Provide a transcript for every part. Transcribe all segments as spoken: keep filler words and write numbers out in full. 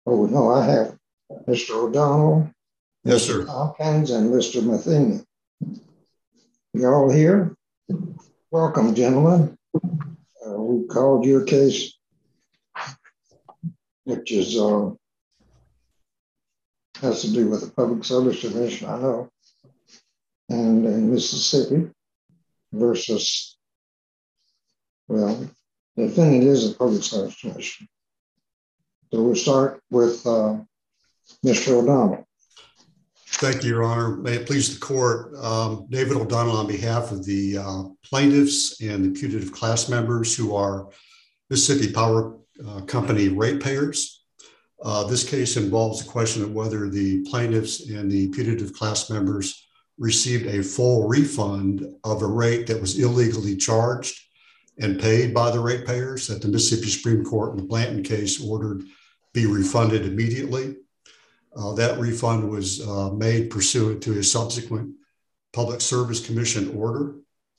Oh, no, I have Mister O'Donnell, Yes, Mister sir. Tompkins, and Mister Matheny. You all here? Welcome, gentlemen. Uh, we called your case, which is uh, has to do with the Public Service Commission, I know, and in Mississippi versus, well, the thing is the Public Service Commission. So we'll start with uh, Mister O'Donnell. Thank you, Your Honor. May it please the court, um, David O'Donnell on behalf of the uh, plaintiffs and the putative class members who are Mississippi Power uh, Company ratepayers. Uh, this case involves the question of whether the plaintiffs and the putative class members received a full refund of a rate that was illegally charged and paid by the ratepayers that the Mississippi Supreme Court in the Blanton case ordered be refunded immediately. Uh, that refund was uh, made pursuant to a subsequent Public Service Commission order.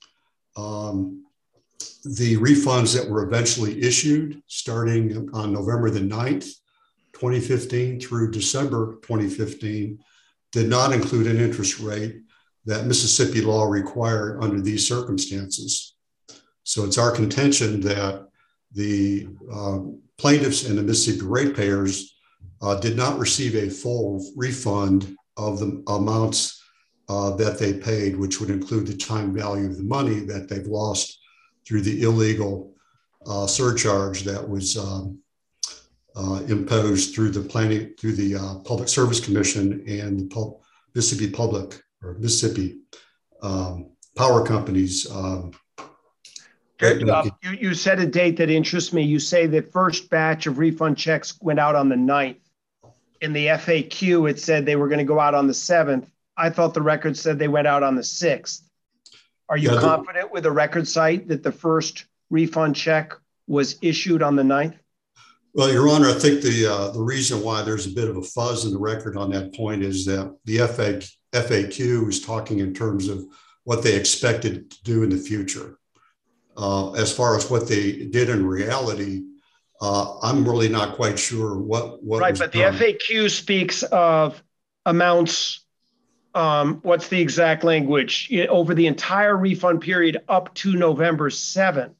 Um, the refunds that were eventually issued starting on November the ninth, twenty fifteen through December twenty fifteen did not include an interest rate that Mississippi law required under these circumstances. So it's our contention that the uh, plaintiffs and the Mississippi ratepayers Uh, did not receive a full refund of the amounts uh, that they paid, which would include the time value of the money that they've lost through the illegal uh, surcharge that was um, uh, imposed through the planning, through the uh, Public Service Commission and the Pub- Mississippi Public or Mississippi um, Power Companies. Um, Uh, you, you said a date that interests me. You say the first batch of refund checks went out on the ninth. In the F A Q, it said they were going to go out on the seventh. I thought the record said they went out on the sixth. Are you yeah, confident the, with the record site that the first refund check was issued on the ninth? Well, Your Honor, I think the uh, the reason why there's a bit of a fuzz in the record on that point is that the F A Q is talking in terms of what they expected to do in the future. Uh, as far as what they did in reality, uh, I'm really not quite sure what, what right, but the done. F A Q speaks of amounts, um, what's the exact language, over the entire refund period up to November seventh,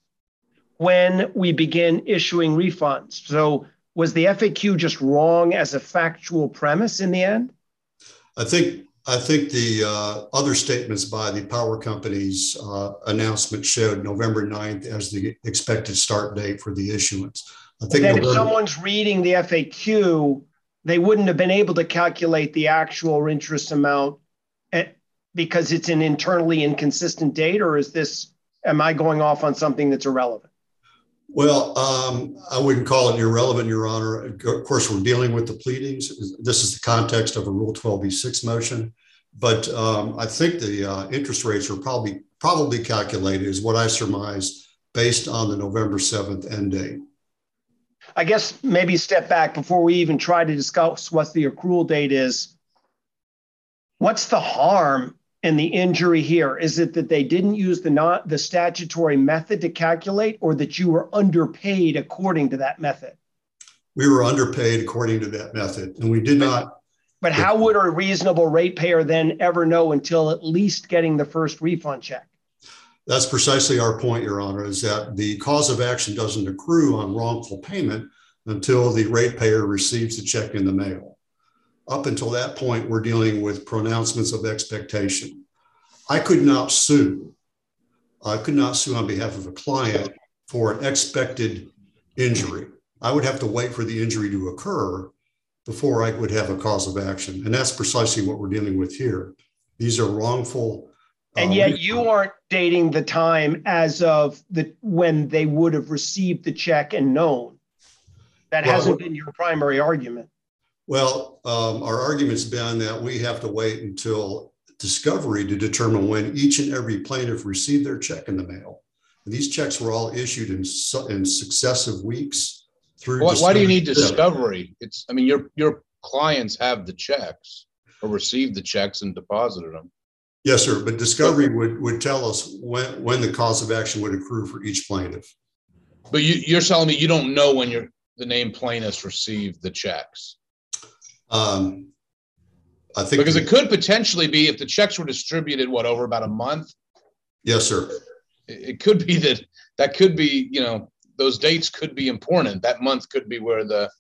when we begin issuing refunds. So was the F A Q just wrong as a factual premise in the end? I think I think the uh, other statements by the power companies uh, announcement showed November ninth as the expected start date for the issuance. I think then November- if someone's reading the F A Q, they wouldn't have been able to calculate the actual interest amount at, because it's an internally inconsistent date, or is this, am I going off on something that's irrelevant? Well, um, I wouldn't call it irrelevant, Your Honor. Of course, we're dealing with the pleadings. This is the context of a Rule twelve B six motion. But um, I think the uh, interest rates are probably probably calculated, is what I surmise, based on the November seventh end date. I guess maybe step back before we even try to discuss what the accrual date is. What's the harm in the injury here? Is it that they didn't use the not the statutory method to calculate, or that you were underpaid according to that method? We were underpaid according to that method, and we did not. But how would a reasonable ratepayer then ever know until at least getting the first refund check? That's precisely our point, Your Honor, is that the cause of action doesn't accrue on wrongful payment until the ratepayer receives the check in the mail. Up until that point, we're dealing with pronouncements of expectation. I could not sue. I could not sue on behalf of a client for an expected injury. I would have to wait for the injury to occur before I would have a cause of action. And that's precisely what we're dealing with here. These are wrongful. And yet uh, you aren't dating the time as of the when they would have received the check and known. That well, hasn't been your primary argument. Well, um, our argument's been that we have to wait until discovery to determine when each and every plaintiff received their check in the mail. And these checks were all issued in, su- in successive weeks. Through why, why do you need discovery? It's, I mean, your your clients have the checks or received the checks and deposited them. Yes, sir. But discovery would, would tell us when, when the cause of action would accrue for each plaintiff. But you, you're telling me you don't know when you're the named plaintiffs received the checks? Um, I think because it could potentially be, if the checks were distributed, what, over about a month? Yes, sir. It, it could be that that could be, you know, those dates could be important. That month could be where the,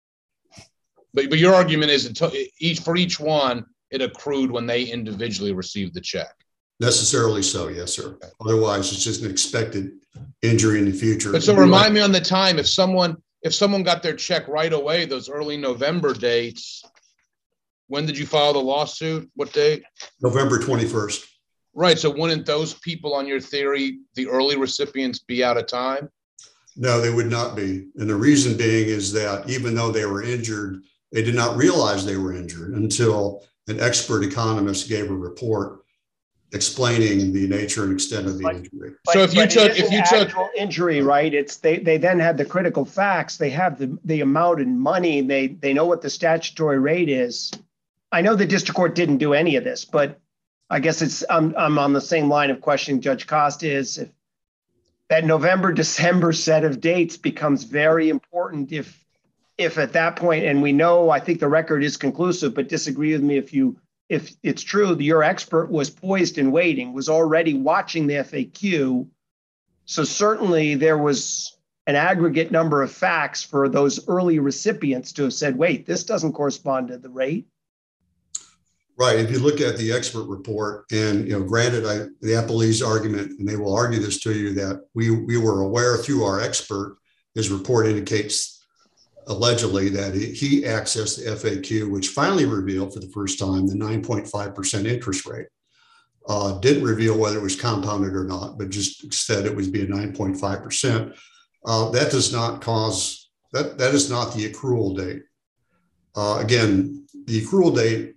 but, but your argument is until each, for each one, it accrued when they individually received the check. Necessarily so, yes, sir. Otherwise, it's just an expected injury in the future. But so remind me on the time, if someone, if someone got their check right away, those early November dates, when did you file the lawsuit? What date? November twenty-first. Right. So wouldn't those people, on your theory, the early recipients, be out of time? No, they would not be. And the reason being is that even though they were injured, they did not realize they were injured until an expert economist gave a report explaining the nature and extent of the but, injury. But, so if you took, if you took injury, right, it's they they then had the critical facts. They have the the amount in money. They they know what the statutory rate is. I know the district court didn't do any of this, but I guess it's I'm I'm on the same line of questioning Judge Costa is if that November December set of dates becomes very important if if at that point, and we know I think the record is conclusive, but disagree with me if you. If it's true that your expert was poised and waiting, was already watching the F A Q. So certainly there was an aggregate number of facts for those early recipients to have said, wait, this doesn't correspond to the rate. Right. If you look at the expert report, and you know, granted, I, the appellee's argument, and they will argue this to you, that we, we were aware through our expert, his report indicates allegedly that he accessed the F A Q, which finally revealed for the first time the nine point five percent interest rate. Uh, didn't reveal whether it was compounded or not, but just said it would be a nine point five percent. Uh, that does not cause, that, that is not the accrual date. Uh, again, the accrual date,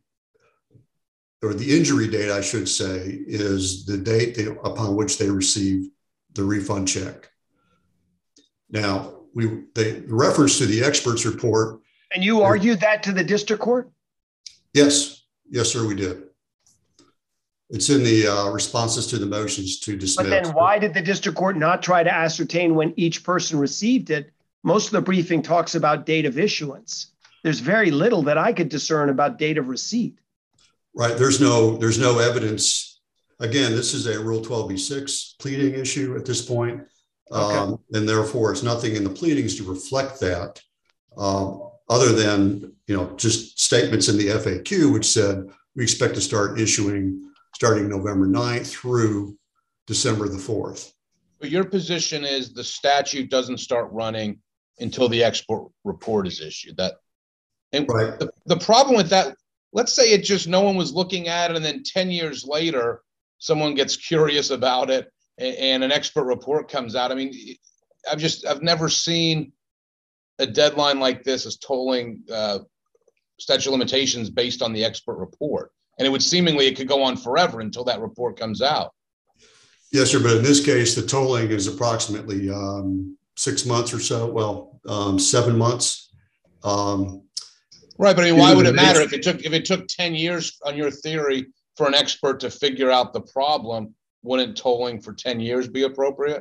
or the injury date, I should say, is the date they, upon which they received the refund check. Now, we they reference to the expert's report. And you argued that to the district court? Yes. Yes, sir, we did. It's in the uh, responses to the motions to dismiss. But then why did the district court not try to ascertain when each person received it? Most of the briefing talks about date of issuance. There's very little that I could discern about date of receipt. Right. There's no, there's no evidence. Again, this is a Rule twelve B six pleading issue at this point. Okay. Um, and therefore, it's nothing in the pleadings to reflect that, um, other than, you know, just statements in the F A Q, which said we expect to start issuing starting November ninth through December the fourth. But your position is the statute doesn't start running until the expert report is issued. That, and right. the, the problem with that, let's say it just no one was looking at it, and then ten years later, someone gets curious about it, and an expert report comes out. I mean, I've just, I've never seen a deadline like this as tolling uh, statute of limitations based on the expert report. And it would seemingly, it could go on forever until that report comes out. Yes, sir. But in this case, the tolling is approximately um, six months or so. Well, um, seven months. Um, right. But I mean, why would it matter if it took, if it took ten years on your theory for an expert to figure out the problem? Wouldn't tolling for ten years be appropriate?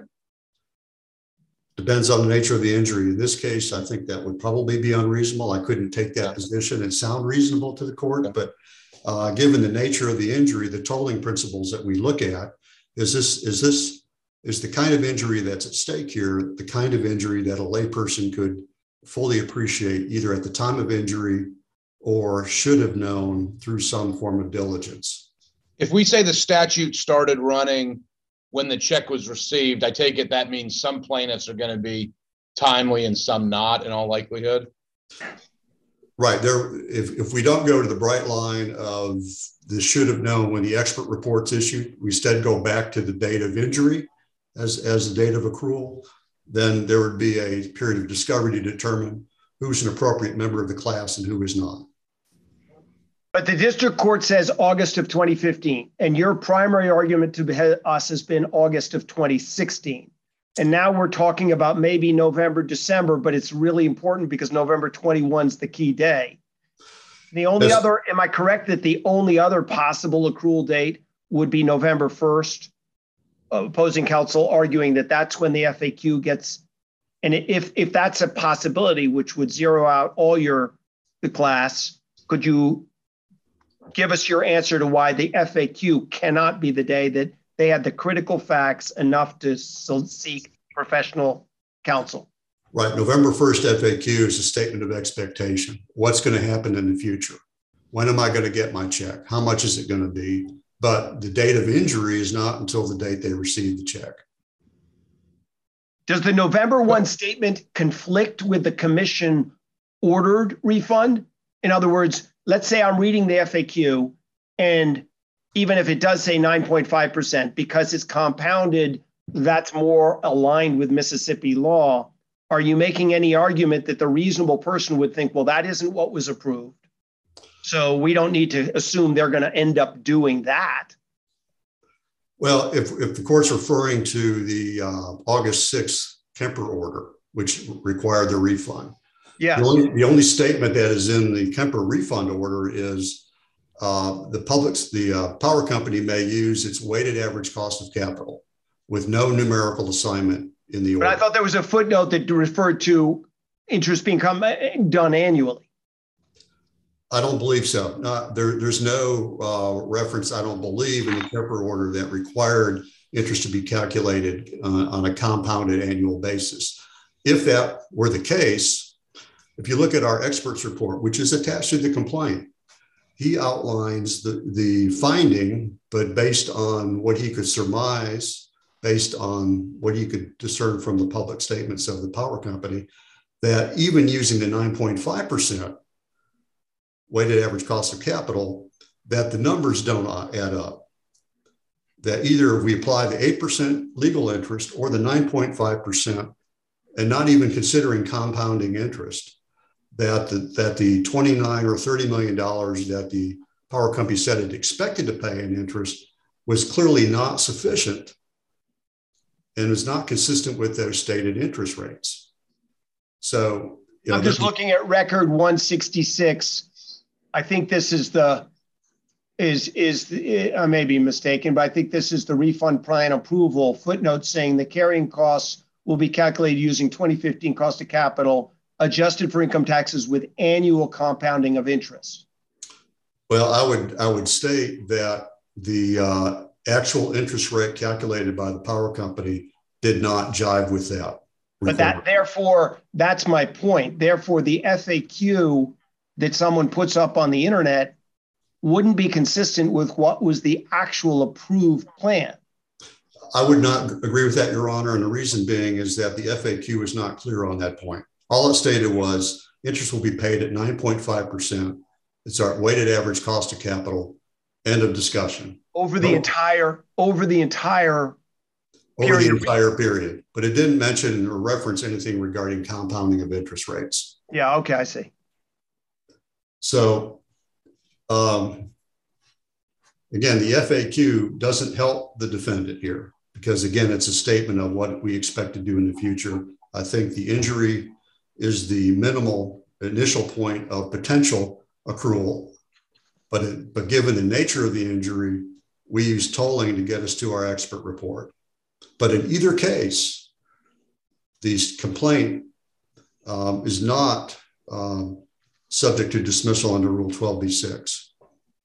Depends on the nature of the injury. In this case, I think that would probably be unreasonable. I couldn't take that yeah. position and sound reasonable to the court, yeah. but uh, given the nature of the injury, the tolling principles that we look at, is this, is this, is the kind of injury that's at stake here, the kind of injury that a layperson could fully appreciate either at the time of injury or should have known through some form of diligence. If we say the statute started running when the check was received, I take it that means some plaintiffs are going to be timely and some not in all likelihood? Right. There, if, if we don't go to the bright line of the should have known when the expert report's issued, we instead go back to the date of injury as, as the date of accrual, then there would be a period of discovery to determine who's an appropriate member of the class and who is not. But the district court says August of twenty fifteen, and your primary argument to us has been August of twenty sixteen. And now we're talking about maybe November, December, but it's really important because November twenty-first is the key day. The only yes. other, am I correct that the only other possible accrual date would be November first? Opposing counsel arguing that that's when the F A Q gets And if if that's a possibility, which would zero out all your the class, could you give us your answer to why the F A Q cannot be the day that they had the critical facts enough to seek professional counsel? Right. November first F A Q is a statement of expectation. What's going to happen in the future? When am I going to get my check? How much is it going to be? But the date of injury is not until the date they receive the check. Does the November first statement conflict with the commission ordered refund? In other words, let's say I'm reading the F A Q, and even if it does say nine point five percent, because it's compounded, that's more aligned with Mississippi law. Are you making any argument that the reasonable person would think, well, that isn't what was approved, so we don't need to assume they're going to end up doing that? Well, if, if the court's referring to the uh, August sixth Kemper order, which required the refund, yeah. The only, the only statement that is in the Kemper refund order is uh, the public's, the uh, power company may use its weighted average cost of capital with no numerical assignment in the order. But I thought there was a footnote that referred to interest being come, done annually. I don't believe so. No, there, there's no uh, reference, I don't believe, in the Kemper order that required interest to be calculated uh, on a compounded annual basis. If that were the case, if you look at our expert's report, which is attached to the complaint, he outlines the, the finding, but based on what he could surmise, based on what he could discern from the public statements of the power company, that even using the nine point five percent weighted average cost of capital, that the numbers don't add up. That either we apply the eight percent legal interest or the nine point five percent, and not even considering compounding interest, that the, that the twenty-nine or thirty million dollars that the power company said it expected to pay in interest was clearly not sufficient and is not consistent with those stated interest rates. So, you know, I'm just looking at record one sixty-six. I think this is the, is, is the, I may be mistaken, but I think this is the refund plan approval footnote saying the carrying costs will be calculated using twenty fifteen cost of capital adjusted for income taxes with annual compounding of interest. Well, I would, I would state that the uh, actual interest rate calculated by the power company did not jive with that. But that, therefore, that's my point. Therefore, the F A Q that someone puts up on the internet wouldn't be consistent with what was the actual approved plan. I would not agree with that, Your Honor. And the reason being is that the F A Q is not clear on that point. All it stated was interest will be paid at nine point five percent. It's our weighted average cost of capital. End of discussion. Over the oh. entire, over the entire Over period. the entire period. But it didn't mention or reference anything regarding compounding of interest rates. Yeah, okay, I see. So, um, again, the F A Q doesn't help the defendant here because, again, it's a statement of what we expect to do in the future. I think the injury is the minimal initial point of potential accrual, but, it, but given the nature of the injury, we use tolling to get us to our expert report. But in either case, the complaint um, is not um, subject to dismissal under Rule twelve B six.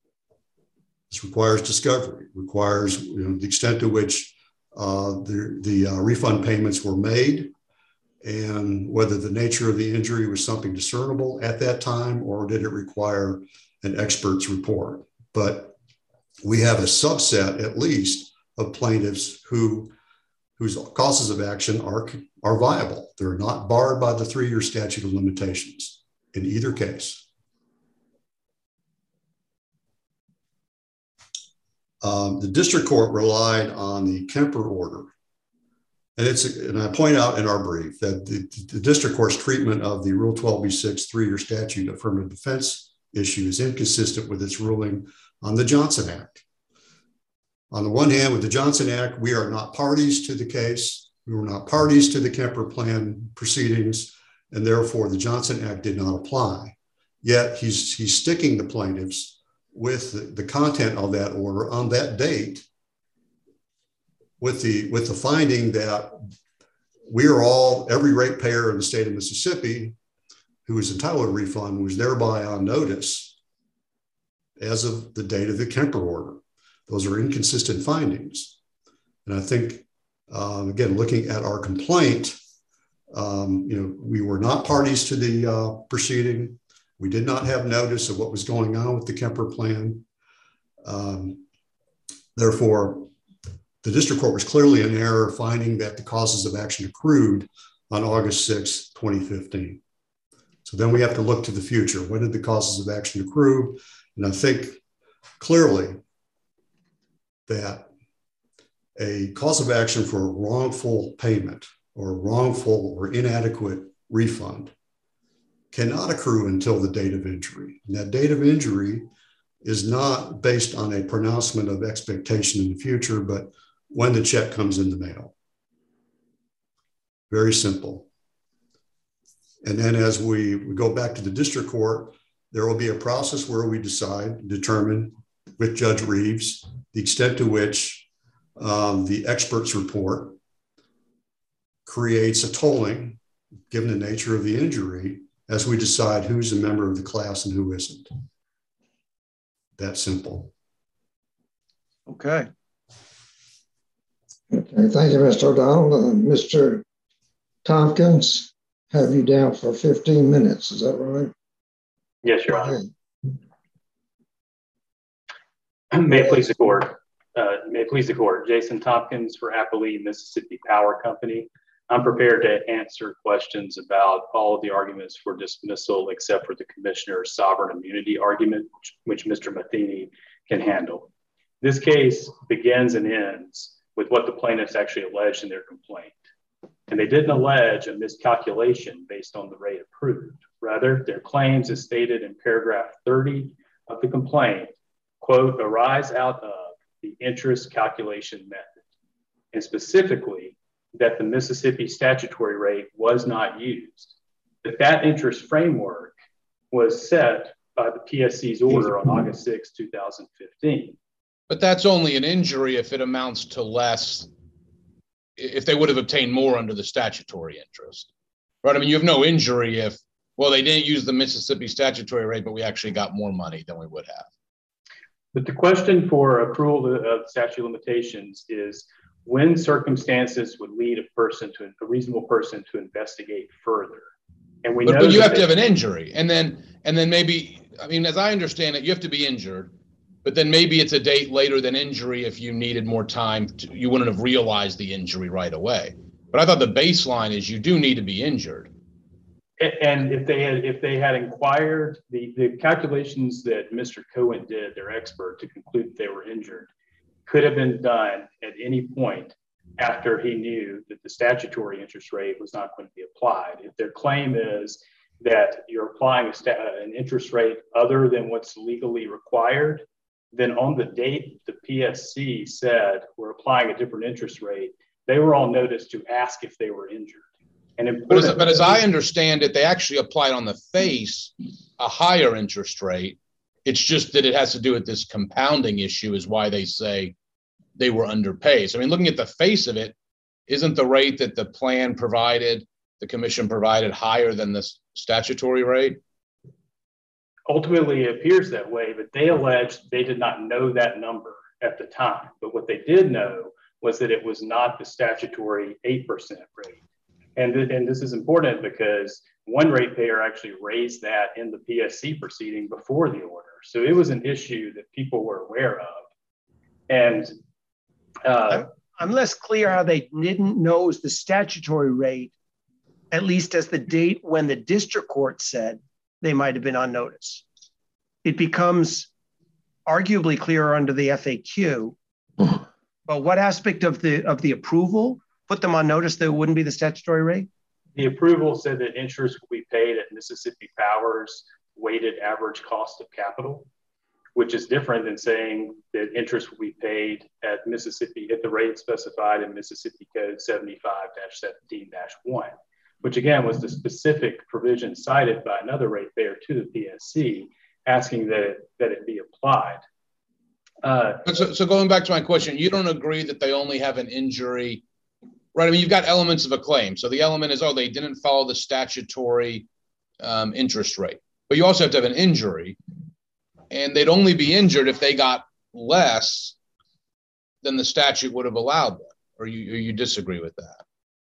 This requires discovery, requires you know, the extent to which uh, the, the uh, refund payments were made and whether the nature of the injury was something discernible at that time or did it require an expert's report. But we have a subset, at least, of plaintiffs who whose causes of action are, are viable. They're not barred by the three-year statute of limitations in either case. Um, the district court relied on the Kemper order. And, it's, and I point out in our brief that the, the district court's treatment of the Rule twelve B six three-year statute affirmative defense issue is inconsistent with its ruling on the Johnson Act. On the one hand, with the Johnson Act, we are not parties to the case. We were not parties to the Kemper plan proceedings, and therefore the Johnson Act did not apply. Yet he's, he's sticking the plaintiffs with the, the content of that order on that date with the, with the finding that we are all, every ratepayer in the state of Mississippi who is entitled to a refund was thereby on notice as of the date of the Kemper order. Those are inconsistent findings. And I think, um, again, looking at our complaint, um, you know, we were not parties to the uh, proceeding. We did not have notice of what was going on with the Kemper plan. Um, therefore, the district court was clearly in error finding that the causes of action accrued on August sixth, twenty fifteen. So then we have to look to the future. When did the causes of action accrue? And I think clearly that a cause of action for a wrongful payment or wrongful or inadequate refund cannot accrue until the date of injury. And that date of injury is not based on a pronouncement of expectation in the future, but when the check comes in the mail. Very simple. And then as we, we go back to the district court, there will be a process where we decide, determine with Judge Reeves, the extent to which um, the expert's report creates a tolling, given the nature of the injury, as we decide who's a member of the class and who isn't. That simple. Okay. Okay, thank you, Mister O'Donnell. Uh, Mister Tompkins, have you down for fifteen minutes, is that right? Yes, Your Honor. May it please the court. Uh, may it please the court. Jason Tompkins for Appalachia Mississippi Power Company. I'm prepared to answer questions about all of the arguments for dismissal except for the commissioner's sovereign immunity argument, which, which Mister Matheny can handle. This case begins and ends with what the plaintiffs actually alleged in their complaint. And they didn't allege a miscalculation based on the rate approved. Rather, their claims, as stated in paragraph thirty of the complaint, quote, arise out of the interest calculation method, and specifically that the Mississippi statutory rate was not used. That that interest framework was set by the P S C's order on August sixth, two thousand fifteen. But that's only an injury if it amounts to less, if they would have obtained more under the statutory interest, right? I mean, you have no injury if, well, they didn't use the Mississippi statutory rate, but we actually got more money than we would have. But the question for accrual of statute of limitations is when circumstances would lead a person to a reasonable person to investigate further. And we but, know but you have they, to have an injury, and then and then maybe, I mean, as I understand it, you have to be injured. But then maybe it's a date later than injury if you needed more time. To, you wouldn't have realized the injury right away. But I thought the baseline is you do need to be injured. And if they had if they had inquired, the, the calculations that Mister Cohen did, their expert, to conclude that they were injured, could have been done at any point after he knew that the statutory interest rate was not going to be applied. If their claim is that you're applying a sta- an interest rate other than what's legally required, then on the date the P S C said we're applying a different interest rate, they were all noticed to ask if they were injured. And but as, but as I understand it, they actually applied on the face a higher interest rate. It's just that it has to do with this compounding issue is why they say they were underpaid. So, I mean, looking at the face of it, isn't the rate that the plan provided, the commission provided, higher than the statutory rate? Ultimately, it appears that way, but they alleged they did not know that number at the time. But what they did know was that it was not the statutory eight percent rate. And, th- and this is important because one ratepayer actually raised that in the P S C proceeding before the order. So it was an issue that people were aware of. And uh, I'm, I'm less clear how they didn't know the statutory rate, at least as the date when the district court said they might have been on notice. It becomes arguably clearer under the F A Q, but what aspect of the of the approval put them on notice that it wouldn't be the statutory rate? The approval said that interest will be paid at Mississippi Power's weighted average cost of capital, which is different than saying that interest will be paid at Mississippi at the rate specified in Mississippi Code seventy-five dash seventeen dash one, which again was the specific provision cited by another ratepayer to the P S C asking that it, that it be applied. Uh, so, so going back to my question, you don't agree that they only have an injury Right. I mean, you've got elements of a claim. So the element is, oh, they didn't follow the statutory um, interest rate. But you also have to have an injury. And they'd only be injured if they got less than the statute would have allowed them. Or you, or you disagree with that?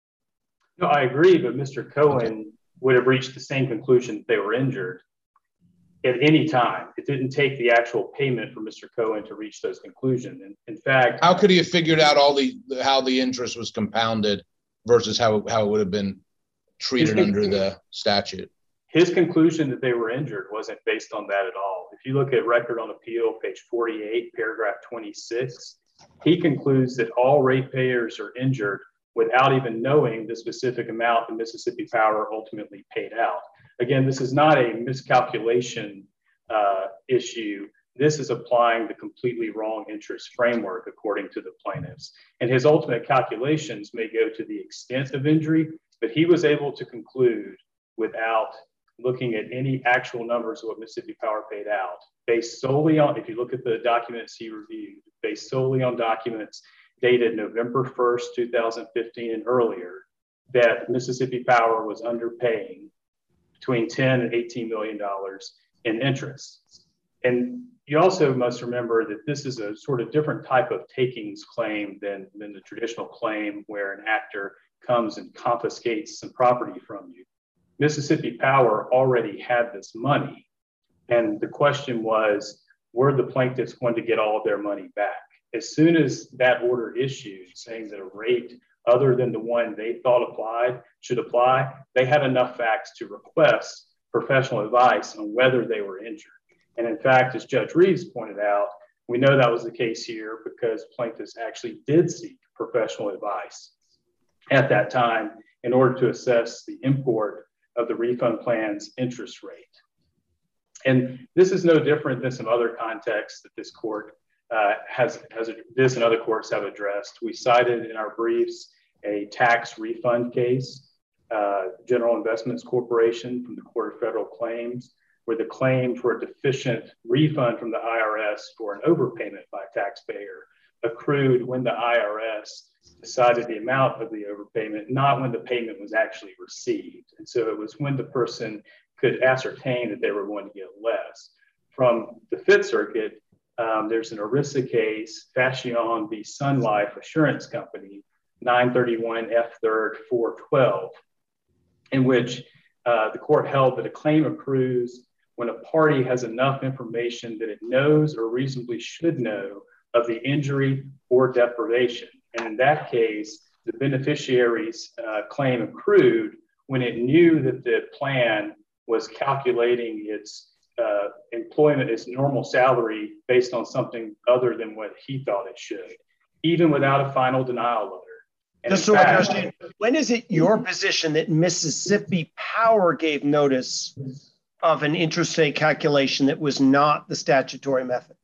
No, I agree. But Mister Cohen okay. would have reached the same conclusion that they were injured at any time. It didn't take the actual payment for Mister Cohen to reach those conclusions. And in fact, how could he have figured out all the how the interest was compounded versus how, how it would have been treated under the statute? His conclusion that they were injured wasn't based on that at all. If you look at Record on Appeal, page forty-eight, paragraph twenty-six, he concludes that all ratepayers are injured without even knowing the specific amount that Mississippi Power ultimately paid out. Again, this is not a miscalculation uh, issue. This is applying the completely wrong interest framework, according to the plaintiffs. And his ultimate calculations may go to the extent of injury, but he was able to conclude without looking at any actual numbers of what Mississippi Power paid out, based solely on, if you look at the documents he reviewed, based solely on documents dated November first, two thousand fifteen and earlier, that Mississippi Power was underpaying between ten and eighteen million dollars in interest. And you also must remember that this is a sort of different type of takings claim than, than the traditional claim where an actor comes and confiscates some property from you. Mississippi Power already had this money. And the question was, were the plaintiffs going to get all of their money back? As soon as that order issued saying that a rate other than the one they thought applied should apply, they had enough facts to request professional advice on whether they were injured. And in fact, as Judge Reeves pointed out, we know that was the case here because plaintiffs actually did seek professional advice at that time in order to assess the import of the refund plan's interest rate. And this is no different than some other contexts that this court uh, has, has, this and other courts have addressed. We cited in our briefs a tax refund case, uh, General Investments Corporation from the Court of Federal Claims, where the claim for a deficient refund from the I R S for an overpayment by a taxpayer accrued when the I R S decided the amount of the overpayment, not when the payment was actually received. And so it was when the person could ascertain that they were going to get less. From the Fifth Circuit, um, there's an ERISA case, Fashion v. Sun Life Assurance Company, nine thirty-one F third four twelve, in which uh, the court held that a claim accrues when a party has enough information that it knows or reasonably should know of the injury or deprivation. And in that case, the beneficiary's uh, claim accrued when it knew that the plan was calculating its uh, employment, its normal salary based on something other than what he thought it should, even without a final denial letter. And just so I understand, when is it your position that Mississippi Power gave notice of an interest rate calculation that was not the statutory method?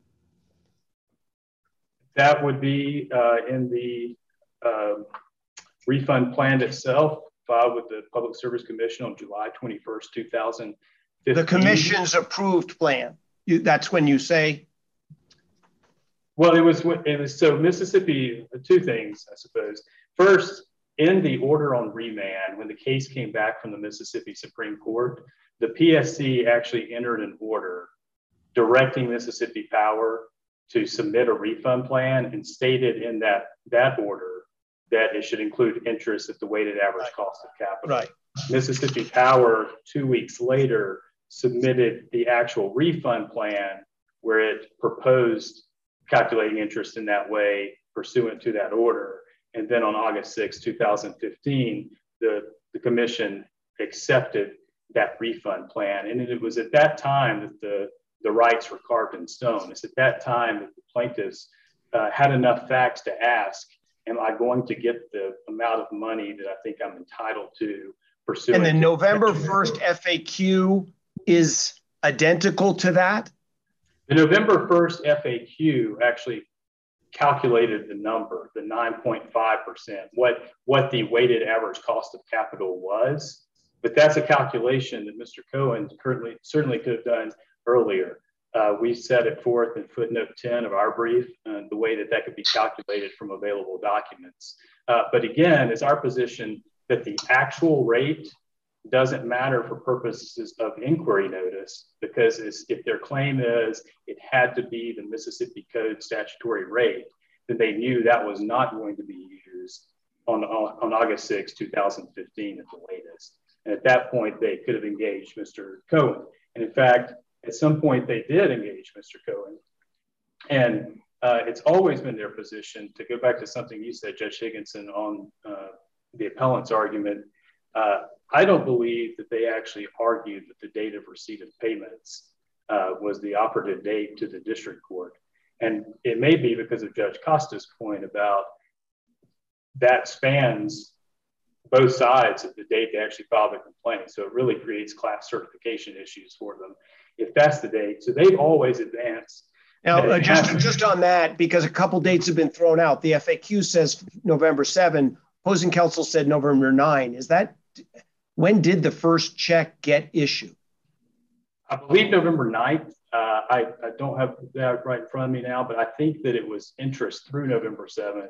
That would be uh, in the uh, refund plan itself, filed with the Public Service Commission on July twenty-first, two thousand fifteen. The commission's approved plan. You, that's when you say? Well, it was, it was so Mississippi, two things, I suppose. First, in the order on remand, when the case came back from the Mississippi Supreme Court, the P S C actually entered an order directing Mississippi Power to submit a refund plan and stated in that, that order that it should include interest at the weighted average right. cost of capital. Right. Mississippi Power, two weeks later, submitted the actual refund plan where it proposed calculating interest in that way pursuant to that order. And then on August sixth, two thousand fifteen, the, the commission accepted that refund plan. And it was at that time that the, the rights were carved in stone. It's at that time that the plaintiffs uh, had enough facts to ask, am I going to get the amount of money that I think I'm entitled to pursue? And the November first F A Q is identical to that? The November first F A Q actually calculated the number, the nine point five percent, what, what the weighted average cost of capital was. But that's a calculation that Mister Cohen currently certainly could have done earlier. Uh, we set it forth in footnote ten of our brief, uh, the way that that could be calculated from available documents. Uh, but again, it's our position that the actual rate doesn't matter for purposes of inquiry notice, because if their claim is it had to be the Mississippi Code statutory rate, then they knew that was not going to be used on, on, on August sixth, two thousand fifteen at the latest. And at that point, they could have engaged Mister Cohen. And in fact, at some point, they did engage Mister Cohen. And uh, it's always been their position, to go back to something you said, Judge Higginson, on uh, the appellant's argument. Uh, I don't believe that they actually argued that the date of receipt of payments uh, was the operative date to the district court. And it may be because of Judge Costa's point about that spans both sides of the date they actually filed the complaint. So it really creates class certification issues for them if that's the date. So they've always advanced. Now, uh, just, just on that, because a couple dates have been thrown out, the F A Q says November seventh, opposing counsel said November ninth. Is that, when did the first check get issued? I believe November ninth. Uh, I, I don't have that right in front of me now, but I think that it was interest through November seventh,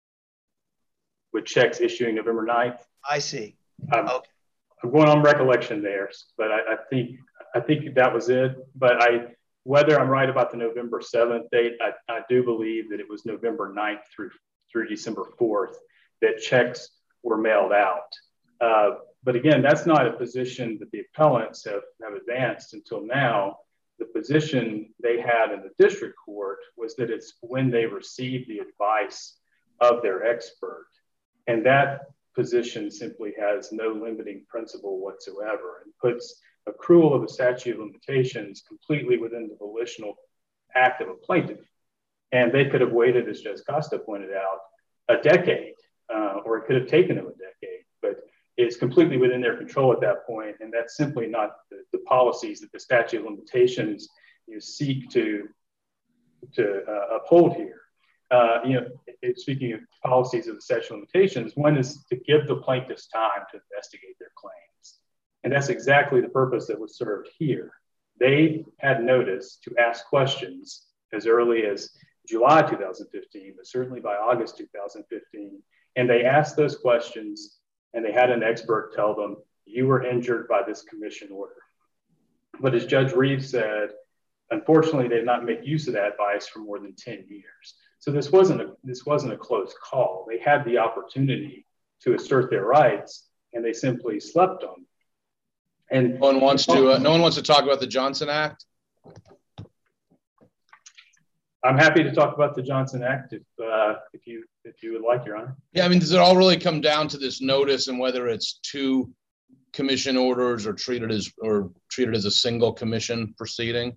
with checks issuing November ninth. I see. I'm, okay. I'm going on recollection there, but I, I think I think that was it. But I, whether I'm right about the November seventh date, I, I do believe that it was November ninth through through December fourth that checks were mailed out. Uh, but again, that's not a position that the appellants have, have advanced until now. The position they had in the district court was that it's when they received the advice of their expert. And that position simply has no limiting principle whatsoever and puts accrual of a statute of limitations completely within the volitional act of a plaintiff. And they could have waited, as Judge Costa pointed out, a decade, uh, or it could have taken them a decade, but it's completely within their control at that point. And that's simply not the, the policies that the statute of limitations you seek to, to uh, uphold here. Uh, you know, it, speaking of policies of the statute of limitations, one is to give the plaintiffs time to investigate their claims. And that's exactly the purpose that was served here. They had notice to ask questions as early as July two thousand fifteen, but certainly by August two thousand fifteen. And they asked those questions and they had an expert tell them, you were injured by this commission order. But as Judge Reeves said, unfortunately, they did not make use of that advice for more than ten years. So this wasn't a, this wasn't a close call. They had the opportunity to assert their rights and they simply slept on them. And no one wants to, uh, no one wants to talk about the Johnson Act. I'm happy to talk about the Johnson Act if, uh, if you if you would like, Your Honor. Yeah, I mean, does it all really come down to this notice and whether it's two commission orders or treated as or treated as a single commission proceeding?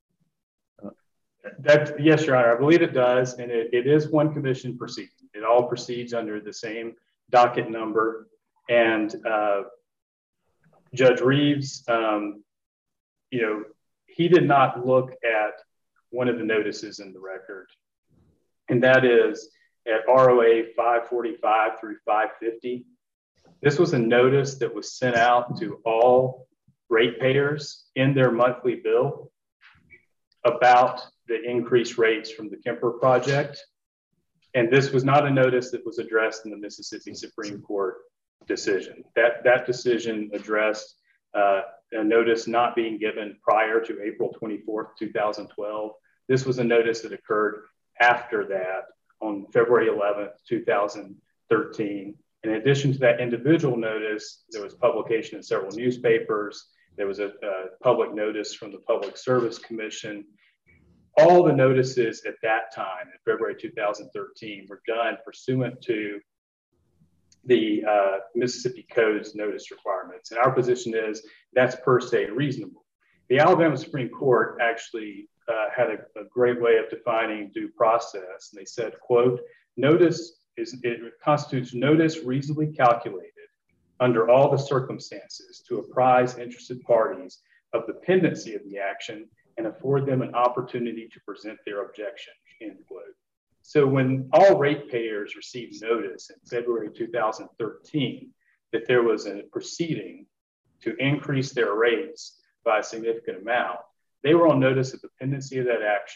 That, yes, Your Honor, I believe it does, and it, it is one commission proceeding. It all proceeds under the same docket number, and uh, Judge Reeves, um, you know, he did not look at one of the notices in the record, and that is at R O A five forty-five through five fifty. This was a notice that was sent out to all ratepayers in their monthly bill about the increased rates from the Kemper project. And this was not a notice that was addressed in the Mississippi Supreme Court decision. That, that decision addressed uh, a notice not being given prior to April twenty-fourth, two thousand twelve. This was a notice that occurred after that on February eleventh, two thousand thirteen. In addition to that individual notice, there was publication in several newspapers. There was a, a public notice from the Public Service Commission. All the notices at that time, in February two thousand thirteen, were done pursuant to the uh, Mississippi Code's notice requirements. And our position is that's per se reasonable. The Alabama Supreme Court actually uh, had a, a great way of defining due process. And they said, quote, notice is, it constitutes notice reasonably calculated under all the circumstances to apprise interested parties of the pendency of the action and afford them an opportunity to present their objection, end quote. So when all ratepayers received notice in February two thousand thirteen that there was a proceeding to increase their rates by a significant amount, they were on notice of the pendency of that action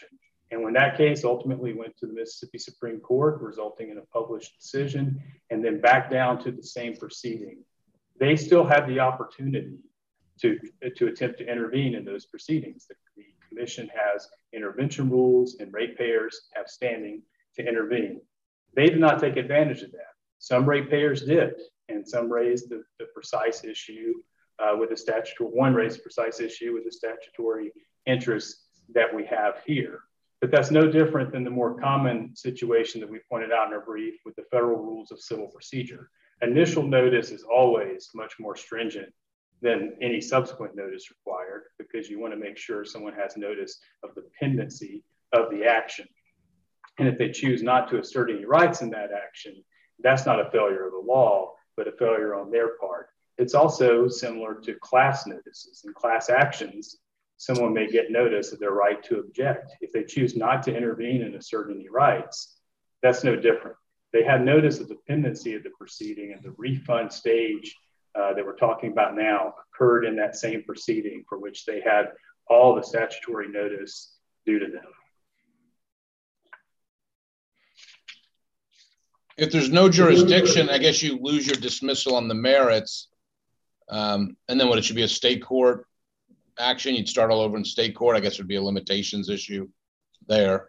And when that case ultimately went to the Mississippi Supreme Court, resulting in a published decision, and then back down to the same proceeding, they still had the opportunity to, to attempt to intervene in those proceedings. The, the commission has intervention rules, and ratepayers have standing to intervene. They did not take advantage of that. Some ratepayers did, and some raised the, the precise issue uh, with the statutory, one raised the precise issue with the statutory interest that we have here. But that's no different than the more common situation that we pointed out in our brief with the federal rules of civil procedure. Initial notice is always much more stringent than any subsequent notice required, because you want to make sure someone has notice of the pendency of the action. And if they choose not to assert any rights in that action, that's not a failure of the law, but a failure on their part. It's also similar to class notices and class actions. Someone may get notice of their right to object. If they choose not to intervene and assert any rights, that's no different. They had notice of the pendency of the proceeding, and the refund stage uh, that we're talking about now occurred in that same proceeding for which they had all the statutory notice due to them. If there's no jurisdiction, I guess you lose your dismissal on the merits. Um, and then what, it should be a state court action? You'd start all over in state court. I guess it would be a limitations issue there.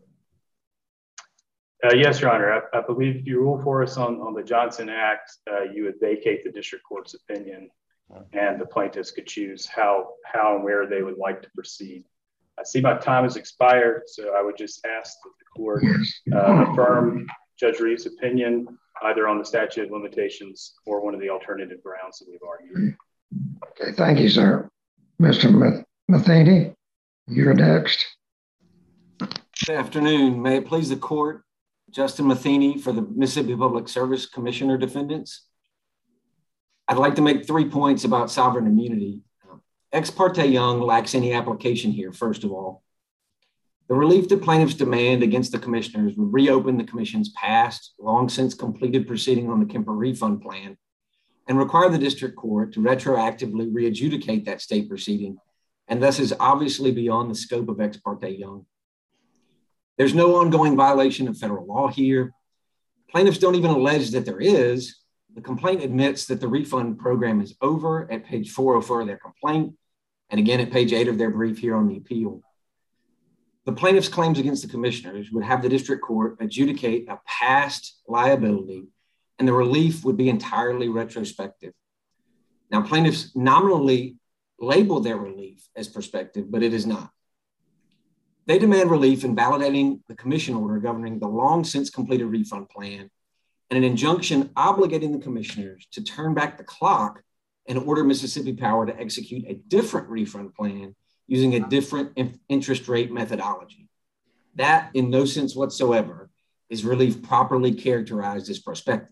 Uh, yes, Your Honor. I, I believe if you rule for us on, on the Johnson Act, uh, you would vacate the district court's opinion, and the plaintiffs could choose how, how and where they would like to proceed. I see my time has expired, so I would just ask that the court uh, affirm Judge Reeves' opinion either on the statute of limitations or one of the alternative grounds that we've argued. Okay, thank you, sir. Mister Matheny, you're next. Good afternoon. May it please the court, Justin Matheny for the Mississippi Public Service Commissioner defendants. I'd like to make three points about sovereign immunity. Ex parte Young lacks any application here, first of all. The relief that plaintiffs demand against the commissioners would reopen the commission's past, long since completed proceeding on the Kemper refund plan and require the district court to retroactively re-adjudicate that state proceeding, and thus is obviously beyond the scope of Ex parte Young. There's no ongoing violation of federal law here. Plaintiffs don't even allege that there is. The complaint admits that the refund program is over at page four oh four of their complaint, and again at page eight of their brief here on the appeal. The plaintiff's claims against the commissioners would have the district court adjudicate a past liability, and the relief would be entirely retrospective. Now, plaintiffs nominally label their relief as prospective, but it is not. They demand relief in validating the commission order governing the long since completed refund plan and an injunction obligating the commissioners to turn back the clock and order Mississippi Power to execute a different refund plan using a different interest rate methodology. That, in no sense whatsoever, is relief properly characterized as prospective.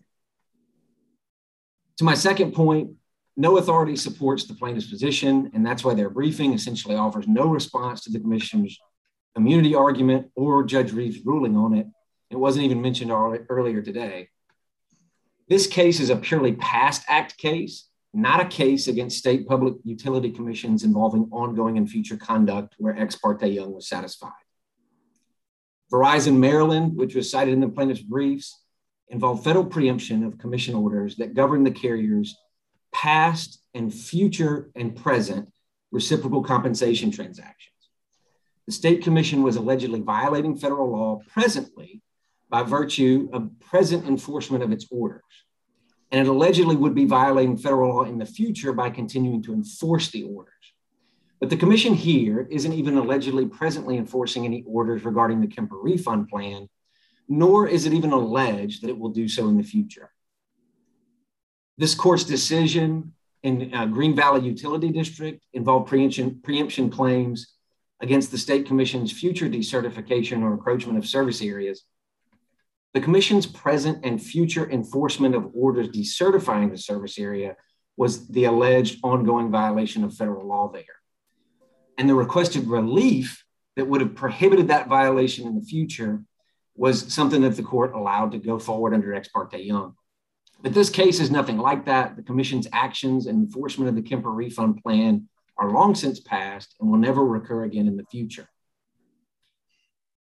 To my second point, no authority supports the plaintiff's position, and that's why their briefing essentially offers no response to the commission's immunity argument or Judge Reeves' ruling on it. It wasn't even mentioned earlier today. This case is a purely past act case, not a case against state public utility commissions involving ongoing and future conduct where Ex parte Young was satisfied. Verizon Maryland, which was cited in the plaintiff's briefs, involved federal preemption of commission orders that govern the carrier's past and future and present reciprocal compensation transactions. The state commission was allegedly violating federal law presently by virtue of present enforcement of its orders. And it allegedly would be violating federal law in the future by continuing to enforce the orders. But the commission here isn't even allegedly presently enforcing any orders regarding the Kemper refund plan, nor is it even alleged that it will do so in the future. This court's decision in uh, Green Valley Utility District involved preemption, preemption claims against the state commission's future decertification or encroachment of service areas. The commission's present and future enforcement of orders decertifying the service area was the alleged ongoing violation of federal law there. And the requested relief that would have prohibited that violation in the future was something that the court allowed to go forward under Ex parte Young. But this case is nothing like that. The commission's actions and enforcement of the Kemper refund plan are long since past and will never recur again in the future.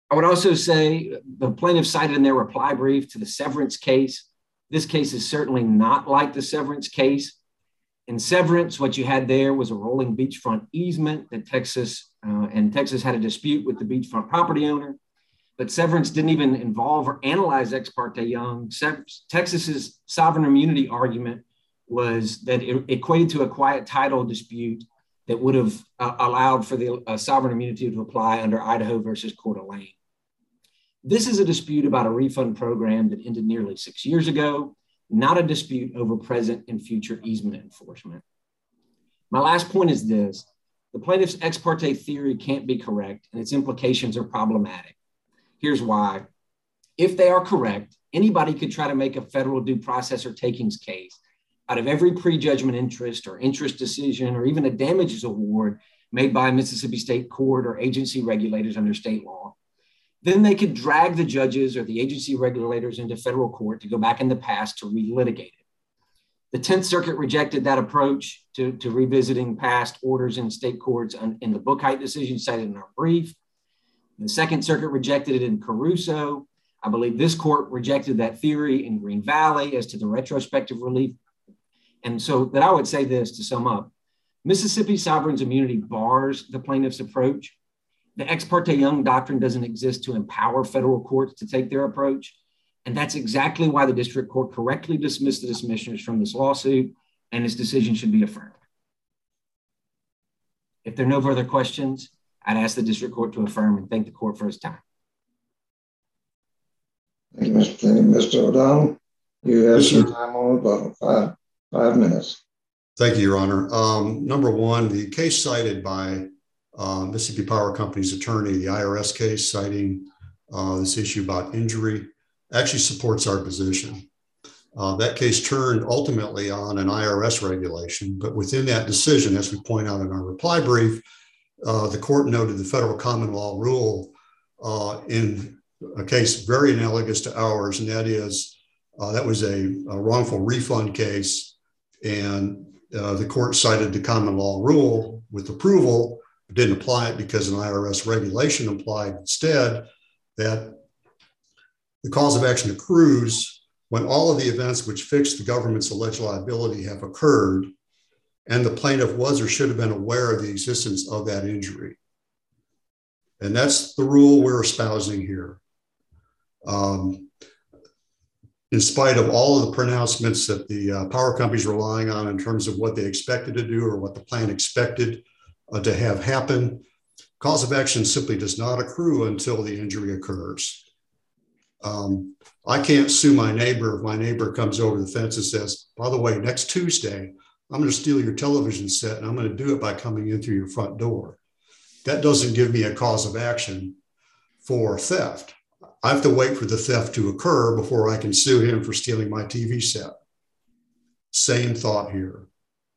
I would also say the plaintiff cited in their reply brief to the severance case. This case is certainly not like the severance case. In severance, what you had there was a rolling beachfront easement that Texas uh, and Texas had a dispute with the beachfront property owner. But severance didn't even involve or analyze Ex parte Young. Se- Texas's sovereign immunity argument was that it equated to a quiet title dispute that would have uh, allowed for the uh, sovereign immunity to apply under Idaho versus Coeur d'Alene. This is a dispute about a refund program that ended nearly six years ago, not a dispute over present and future easement enforcement. My last point is this: the plaintiff's ex parte theory can't be correct, and its implications are problematic. Here's why. If they are correct, anybody could try to make a federal due process or takings case out of every prejudgment interest or interest decision or even a damages award made by a Mississippi state court or agency regulators under state law. Then they could drag the judges or the agency regulators into federal court to go back in the past to relitigate it. The tenth Circuit rejected that approach to, to revisiting past orders in state courts in the Bookheit decision cited in our brief. The Second Circuit rejected it in Caruso. I believe this court rejected that theory in Green Valley as to the retrospective relief. And so that I would say this to sum up: Mississippi sovereign's immunity bars the plaintiff's approach. The Ex parte Young doctrine doesn't exist to empower federal courts to take their approach. And that's exactly why the district court correctly dismissed the dismissioners from this lawsuit, and its decision should be affirmed. If there are no further questions, I'd ask the district court to affirm and thank the court for its time. Thank you, Mister Mister O'Donnell. You have yes, some time on about five, five minutes. Thank you, Your Honor. Um, number one, the case cited by uh, Mississippi Power Company's attorney, the I R S case citing uh, this issue about injury, actually supports our position. Uh, that case turned ultimately on an I R S regulation, but within that decision, as we point out in our reply brief, uh, the court noted the federal common law rule uh, in a case very analogous to ours, and that is uh, that was a, a wrongful refund case, and uh, the court cited the common law rule with approval, but didn't apply it because an I R S regulation applied instead. That the cause of action accrues when all of the events which fix the government's alleged liability have occurred, and the plaintiff was or should have been aware of the existence of that injury. And that's the rule we're espousing here. Um, in spite of all of the pronouncements that the uh, power companies are relying on in terms of what they expected to do or what the plan expected uh, to have happen, cause of action simply does not accrue until the injury occurs. Um, I can't sue my neighbor if my neighbor comes over the fence and says, by the way, next Tuesday, I'm going to steal your television set and I'm going to do it by coming in through your front door. That doesn't give me a cause of action for theft. I have to wait for the theft to occur before I can sue him for stealing my T V set. Same thought here.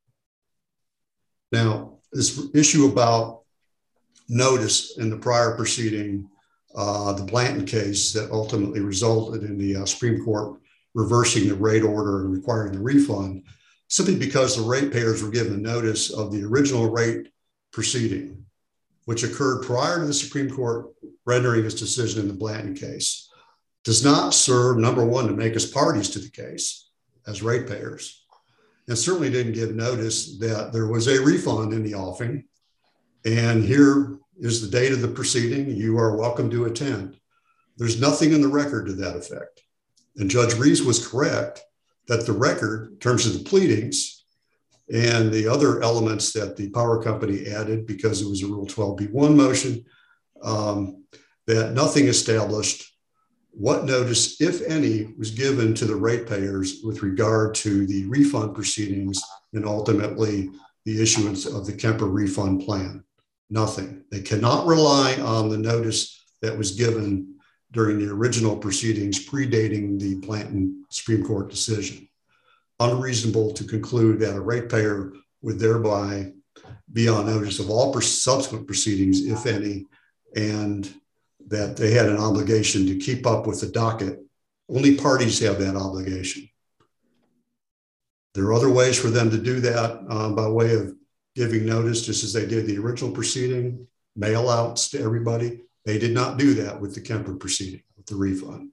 Now, this issue about notice in the prior proceeding, uh, the Blanton case that ultimately resulted in the uh, Supreme Court reversing the rate order and requiring the refund, simply because the ratepayers were given notice of the original rate proceeding, which occurred prior to the Supreme Court rendering its decision in the Blanton case, does not serve, number one, to make us parties to the case as ratepayers, and certainly didn't give notice that there was a refund in the offing. And here is the date of the proceeding. You are welcome to attend. There's nothing in the record to that effect. And Judge Rees was correct that the record, in terms of the pleadings and the other elements that the power company added because it was a Rule twelve B one motion, um, that nothing established what notice, if any, was given to the ratepayers with regard to the refund proceedings and ultimately the issuance of the Kemper refund plan. Nothing. They cannot rely on the notice that was given during the original proceedings predating the Blanton Supreme Court decision. Unreasonable to conclude that a ratepayer would thereby be on notice of all subsequent proceedings, if any, and that they had an obligation to keep up with the docket. Only parties have that obligation. There are other ways for them to do that uh, by way of giving notice, just as they did the original proceeding, mail outs to everybody. They did not do that with the Kemper proceeding, with the refund.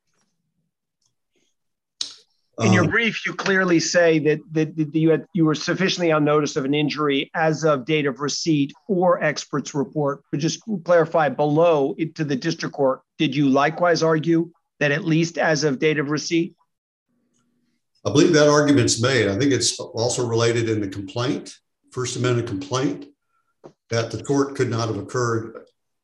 In your Um, brief, you clearly say that, that, that you, had, you were sufficiently on notice of an injury as of date of receipt or expert's report. But just clarify below it to the district court, did you likewise argue that at least as of date of receipt? I believe that argument's made. I think it's also related in the complaint, First Amendment complaint, that the tort could not have occurred.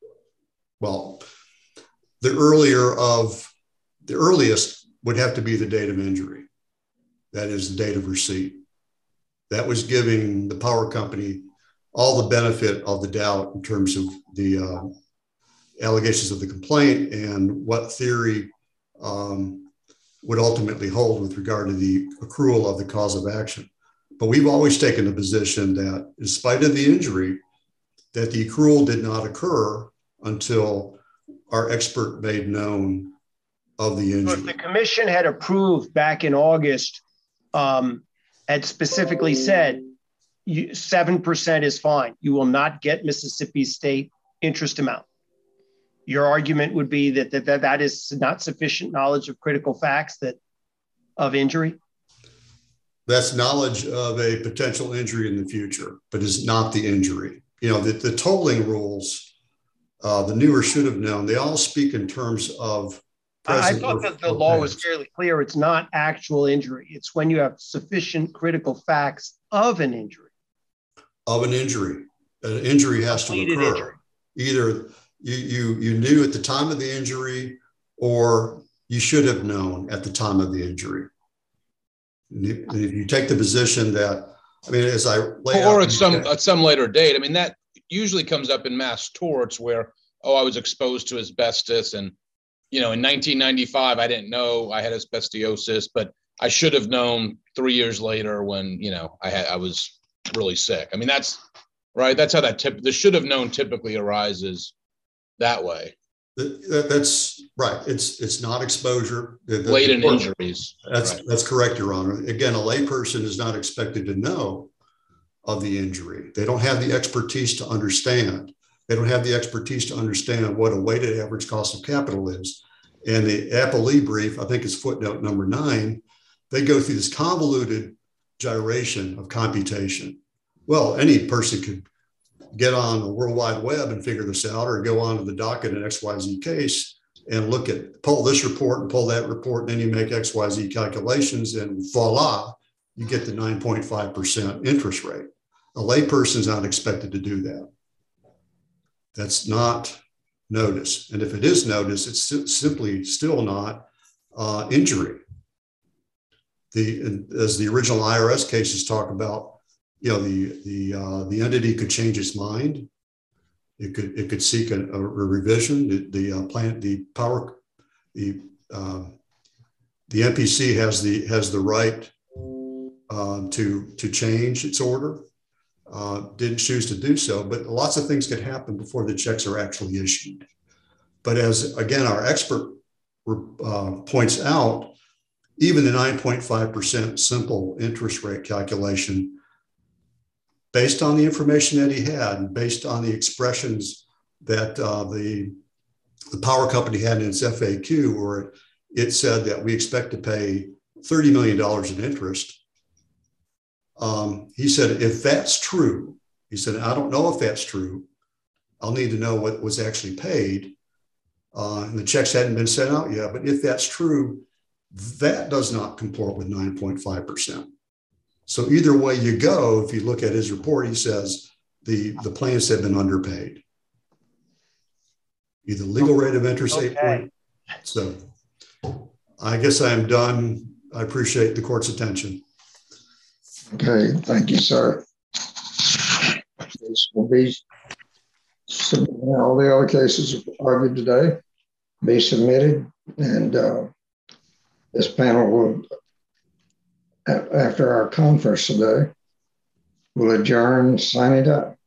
Well, the earlier of, the earliest would have to be the date of injury. That is the date of receipt. That was giving the power company all the benefit of the doubt in terms of the uh, allegations of the complaint and what theory um, would ultimately hold with regard to the accrual of the cause of action. But we've always taken the position that in spite of the injury, that the accrual did not occur until our expert made known of the injury. So if the commission had approved back in August, um, had specifically said you, seven percent is fine, you will not get Mississippi State interest amount, your argument would be that that, that that is not sufficient knowledge of critical facts that of injury? That's knowledge of a potential injury in the future, but is not the injury. You know, the, the tolling rules, uh, the knew or should have known, they all speak in terms of I thought that the law was fairly clear. It's not actual injury. It's when you have sufficient critical facts of an injury. Of an injury. An injury has to occur. Injury. Either you, you, you knew at the time of the injury or you should have known at the time of the injury. And if you take the position that, I mean, as I lay or out, at some at some later date, I mean, that usually comes up in mass torts where, oh, I was exposed to asbestos and, you know, in nineteen ninety-five, I didn't know I had asbestosis, but I should have known three years later when, you know, I had, I was really sick. I mean, that's right. That's how that tip, the should have known typically arises that way. That, that's right. It's it's not exposure. Latent injuries. That's right. That's correct, Your Honor. Again, a layperson is not expected to know of the injury. They don't have the expertise to understand. They don't have the expertise to understand what a weighted average cost of capital is. And the appellee brief, I think it's footnote number nine, they go through this convoluted gyration of computation. Well, any person could get on the World Wide Web and figure this out, or go on to the docket in X Y Z case and look at, pull this report and pull that report, and then you make X Y Z calculations and voila, you get the nine point five percent interest rate. A layperson is not expected to do that. That's not notice. And if it is notice, it's simply still not uh, injury. The, as the original I R S cases talk about, you know, the the uh, the entity could change its mind. It could it could seek a, a revision. The, the uh, plant, the power, the uh, the N P C has the has the right uh, to to change its order. Uh, didn't choose to do so, but lots of things could happen before the checks are actually issued. But as again, our expert uh, points out, even the nine point five percent simple interest rate calculation, based on the information that he had and based on the expressions that uh, the, the power company had in its F A Q, where it said that we expect to pay thirty million dollars in interest. Um, he said, if that's true, he said, I don't know if that's true. I'll need to know what was actually paid. Uh, and the checks hadn't been sent out yet. But if that's true, that does not comport with nine point five percent. So either way you go, if you look at his report, he says the, the plaintiffs have been underpaid. Either legal rate of interest, okay. eight point. So I guess I am done. I appreciate the court's attention. Okay, thank you, sir. This will be submitted. All the other cases argued today be submitted, and uh, this panel will, after our conference today, will adjourn, sign it up.